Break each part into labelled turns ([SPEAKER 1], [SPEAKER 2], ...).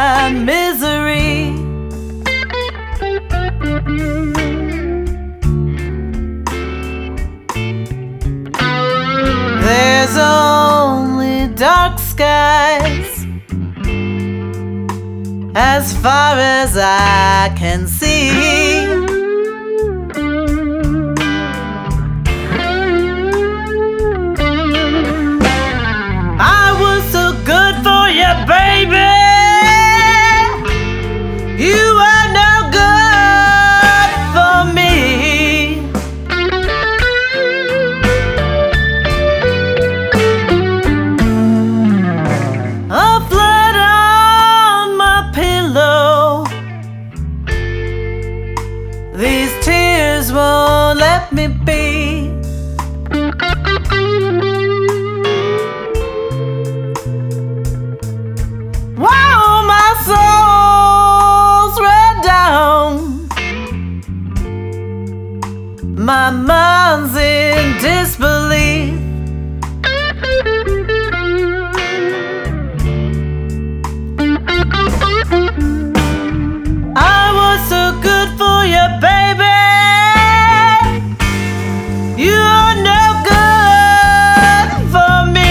[SPEAKER 1] my misery. There's only dark skies as far as I can see. I was so good for you, baby. You are no good for me. A flood on my pillow. These tears won't let me be. Wow, my soul's red down. My mind's in disbelief. I was so good for you, baby. You're no good for me.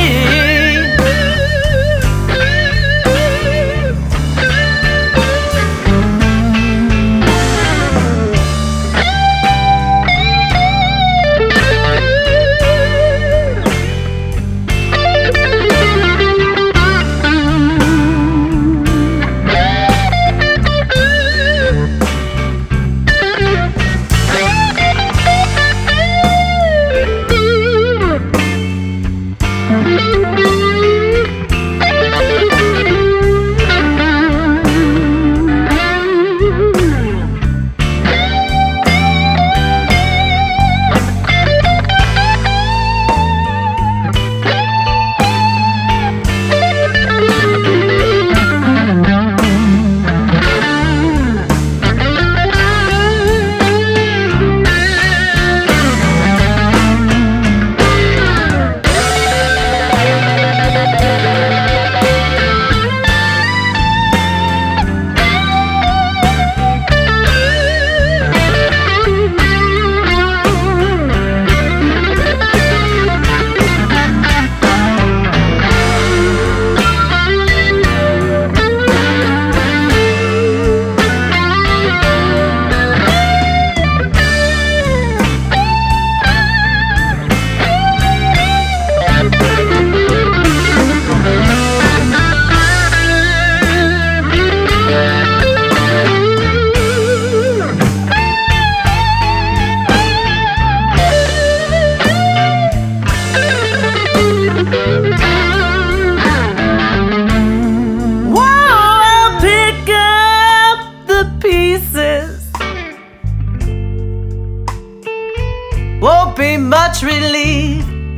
[SPEAKER 1] Won't be much relief.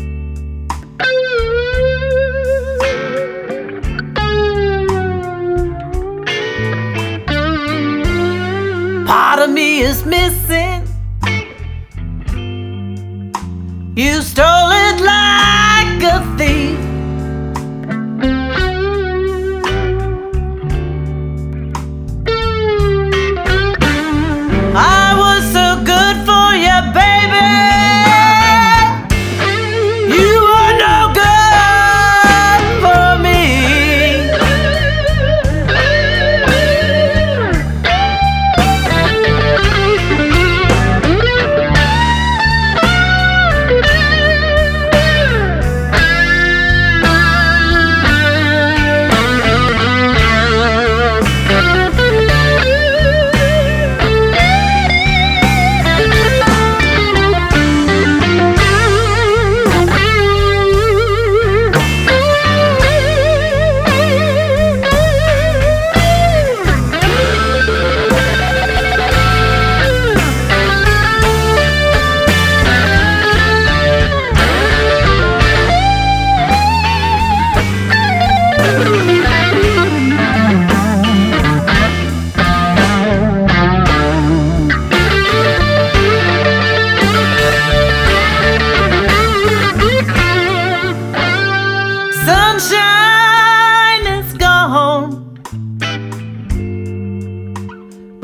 [SPEAKER 1] Part of me is missing. You stole it like a thief. I was so good for you, baby. You are no good for me.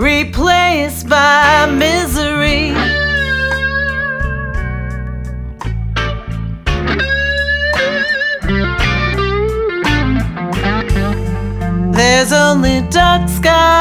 [SPEAKER 1] replaced by misery. There's only dark skies